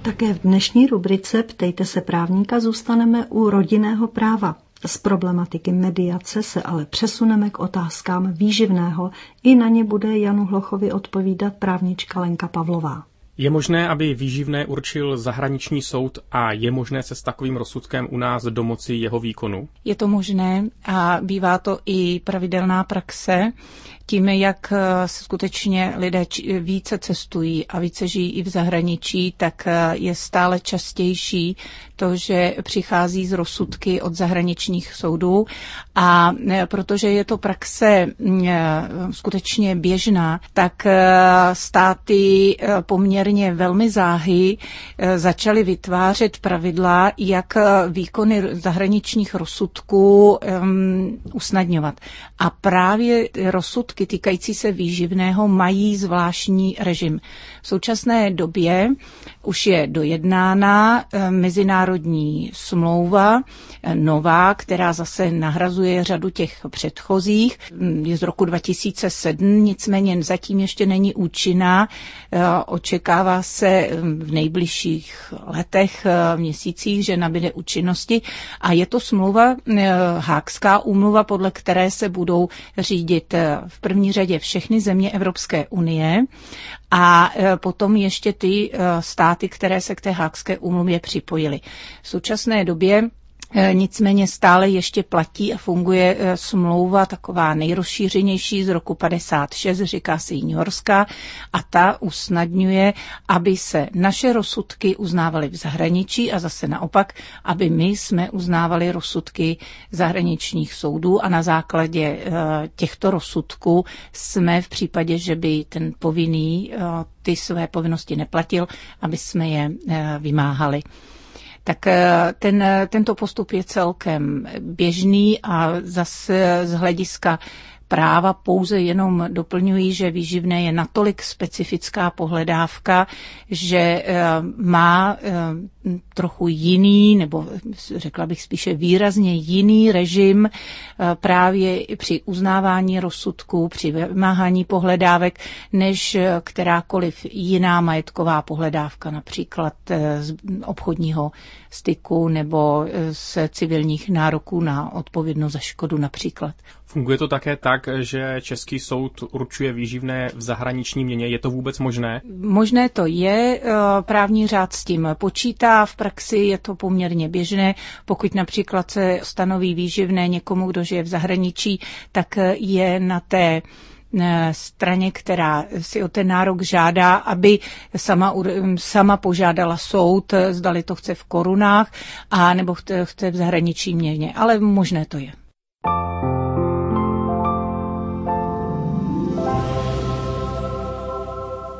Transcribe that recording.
Také v dnešní rubrice Ptejte se právníka zůstaneme u rodinného práva. Z problematiky mediace se ale přesuneme k otázkám výživného. I na ně bude Janu Hlochovi odpovídat právnička Lenka Pavlová. Je možné, aby výživné určil zahraniční soud a je možné se s takovým rozsudkem u nás domoci jeho výkonu? Je to možné a bývá to i pravidelná praxe. Tím, jak skutečně lidé více cestují a více žijí i v zahraničí, tak je stále častější to, že přichází z rozsudky od zahraničních soudů. A protože je to praxe skutečně běžná, tak státy poměrně velmi záhy začaly vytvářet pravidla, jak výkony zahraničních rozsudků usnadňovat. A právě rozsudky týkající se výživného mají zvláštní režim. V současné době už je dojednána mezinárodní smlouva nová, která zase nahrazuje řadu těch předchozích. Je z roku 2007, nicméně zatím ještě není účinná. Očekává se v nejbližších letech, měsících, že nabyde účinnosti. A je to smlouva, Haagská úmluva, podle které se budou řídit v první řadě všechny země Evropské unie a potom ještě ty státy, které se k té Haagské úmluvě připojily. V současné době nicméně stále ještě platí a funguje smlouva taková nejrozšířenější z roku 56, říká se jí Newyorská, a ta usnadňuje, aby se naše rozsudky uznávaly v zahraničí a zase naopak, aby my jsme uznávali rozsudky zahraničních soudů a na základě těchto rozsudků jsme v případě, že by ten povinný ty své povinnosti neplatil, aby jsme je vymáhali. Tak tento postup je celkem běžný a zase z hlediska práva pouze jenom doplňují, že výživné je natolik specifická pohledávka, že má trochu jiný, nebo řekla bych spíše výrazně jiný režim právě při uznávání rozsudků, při vymáhání pohledávek, než kterákoliv jiná majetková pohledávka, například z obchodního styku nebo z civilních nároků na odpovědnost za škodu například. Funguje to také tak, že český soud určuje výživné v zahraniční měně? Je to vůbec možné? Možné to je, právní řád s tím počítá, v praxi je to poměrně běžné. Pokud například se stanoví výživné někomu, kdo žije v zahraničí, tak je na té straně, která si o ten nárok žádá, aby sama požádala soud, zdali to chce v korunách, a nebo chce v zahraničí měně. Ale možné to je.